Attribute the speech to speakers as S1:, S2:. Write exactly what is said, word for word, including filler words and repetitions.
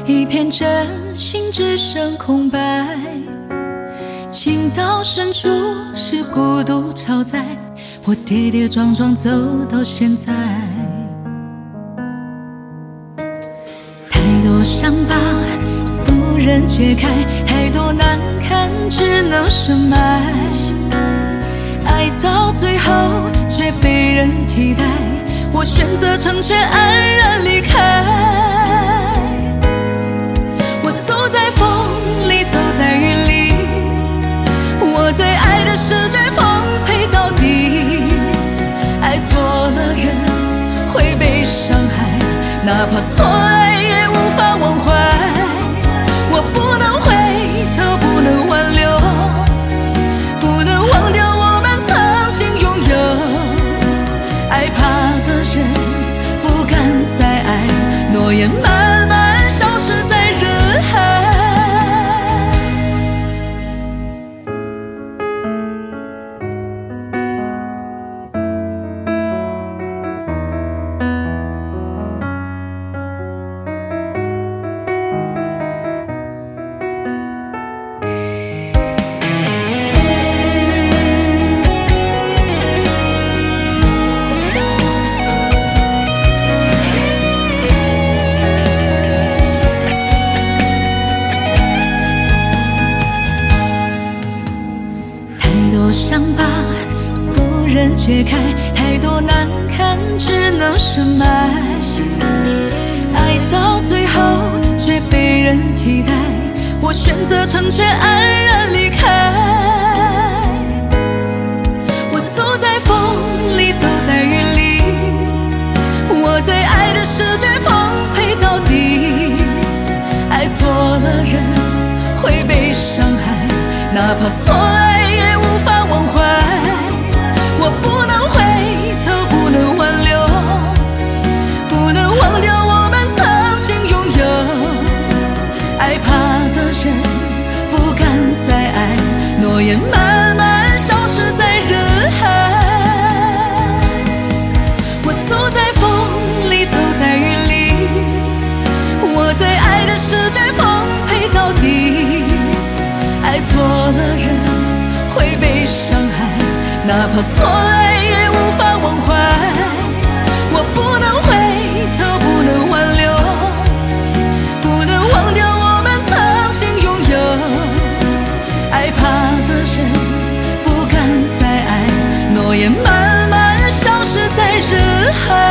S1: 一片真心只剩空白。情到深处是孤独超载，我跌跌撞撞走到现在。太多伤疤不忍解开，太多难堪只能深埋。爱到最后却被人替代，我选择成全，安然离开。我走在风里，走在雨里，我最爱的世界奉陪到底。爱错了人会被伤害，哪怕错爱也无法忘怀。我不能回头，不能挽留，不能忘掉我们曾经拥有。爱怕的人不敢再爱，诺言慢慢消失在人海。伤疤不忍解开，太多难堪只能深埋。爱到最后却被人替代，我选择成全，安然离开。我走在风里，走在雨里，我最爱的世界奉陪到底。爱错了人会被伤害，哪怕错爱也无法忘怀。我不能回头，不能挽留，不能忘掉我们曾经拥有。爱怕的人不敢再爱，诺言慢慢消失在人海。我走在风里，走在雨里，我最爱的世界奉陪到底。爱错了人会被伤害，哪怕错爱也无法忘怀。我不能回头，不能挽留，不能忘掉我们曾经拥有。爱怕的人不敢再爱，诺言慢慢消失在人海。